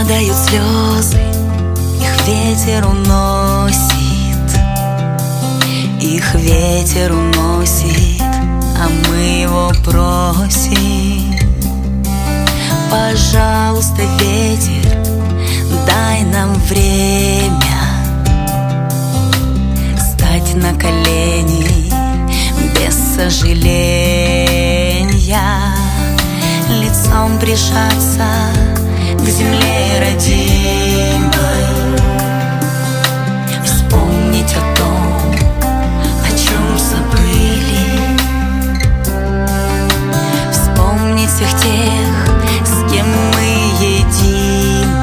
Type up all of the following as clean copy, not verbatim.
Падают слезы, их ветер уносит, их ветер уносит, а мы его просим. Пожалуйста, ветер, дай нам время стать на колени без сожаления, лицом прижаться к земле родимой, вспомнить о том, о чем забыли, вспомнить всех тех, с кем мы едины,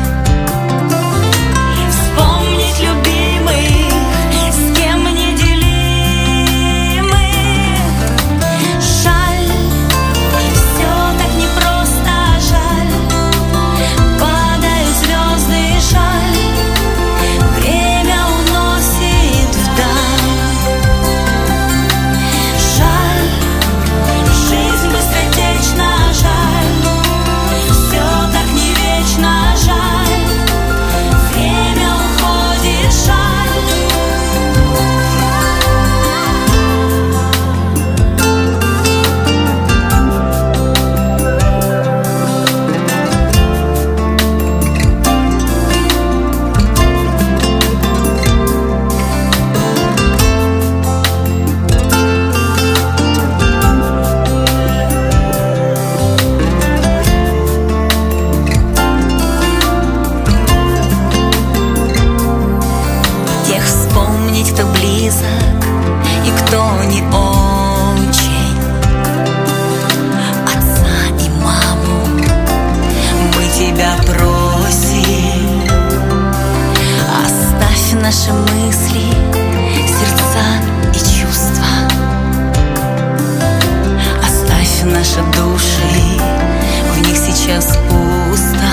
вспомнить любимых, с кем неделимы. Жаль, все так непросто, жаль, падают звезды, жаль, время уносит вдаль. Жаль, жизнь быстротечна, жаль, все так не вечно, жаль, время уходит, жаль. Тех вспомнить, кто близок и кто не очень, отца и маму мы тебя просим. Оставь наши мысли, сердца и чувства, оставь наши души, в них сейчас пусто.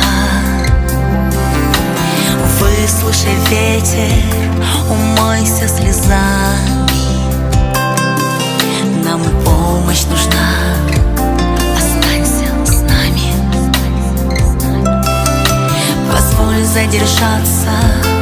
Выслушай ветер, умойся слезами, нам помощь нужна, останься с нами. Позволь задержаться